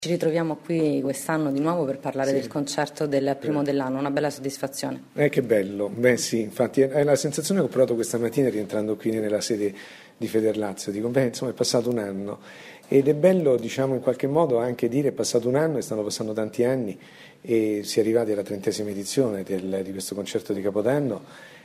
Ci ritroviamo qui quest'anno di nuovo per parlare del concerto del primo dell'anno, una bella soddisfazione. Che bello, beh sì, infatti è la sensazione che ho provato questa mattina rientrando qui nella sede di Federlazio, dico beh insomma è passato un anno ed è bello diciamo in qualche modo anche dire è passato un anno e stanno passando tanti anni e si è arrivati alla 30ª edizione di questo concerto di Capodanno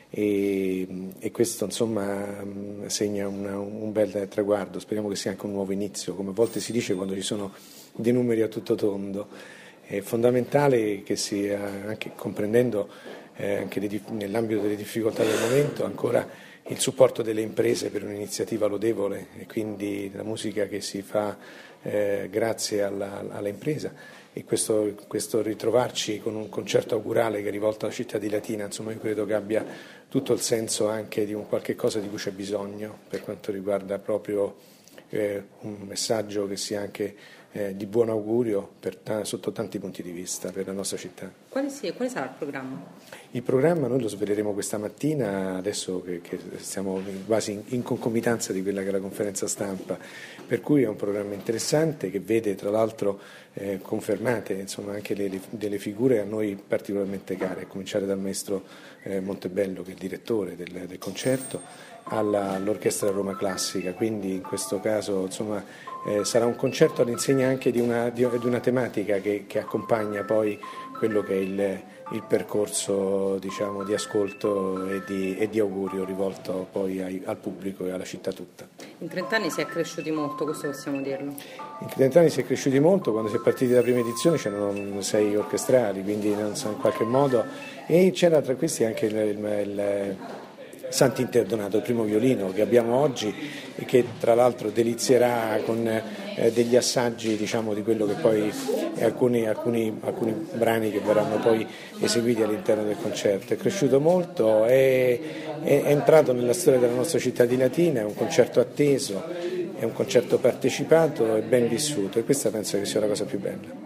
e questo insomma segna un bel traguardo, speriamo che sia anche un nuovo inizio, come a volte si dice quando ci sono dei numeri a tutto tondo. È fondamentale che sia, anche comprendendo anche nell'ambito delle difficoltà del momento, ancora il supporto delle imprese per un'iniziativa lodevole e quindi la musica che si fa grazie alla impresa e questo ritrovarci con un concerto augurale che è rivolto alla città di Latina, insomma io credo che abbia tutto il senso anche di un qualche cosa di cui c'è bisogno per quanto riguarda proprio un messaggio che sia anche di buon augurio sotto tanti punti di vista per la nostra città. Quale sarà il programma? Il programma noi lo sveleremo questa mattina, adesso che stiamo quasi in concomitanza di quella che è la conferenza stampa, per cui è un programma interessante che vede tra l'altro confermate insomma, anche delle figure a noi particolarmente care, a cominciare dal maestro Montebello che è il direttore del concerto, all'Orchestra Roma Classica, quindi in questo caso insomma, sarà un concerto all'insegna anche di una tematica che accompagna poi quello che è il percorso diciamo, di ascolto e di augurio rivolto poi al pubblico e alla città tutta. In 30 anni si è cresciuti molto, questo possiamo dirlo. In 30 anni si è cresciuti molto, quando si è partiti dalla prima edizione c'erano 6 orchestrali, quindi in qualche modo, e c'era tra questi anche il Sant'Interdonato, il primo violino che abbiamo oggi e che tra l'altro delizierà con degli assaggi diciamo, di quello che poi alcuni brani che verranno poi eseguiti all'interno del concerto. È cresciuto molto, è entrato nella storia della nostra città di Latina, è un concerto atteso, è un concerto partecipato e ben vissuto e questa penso che sia la cosa più bella.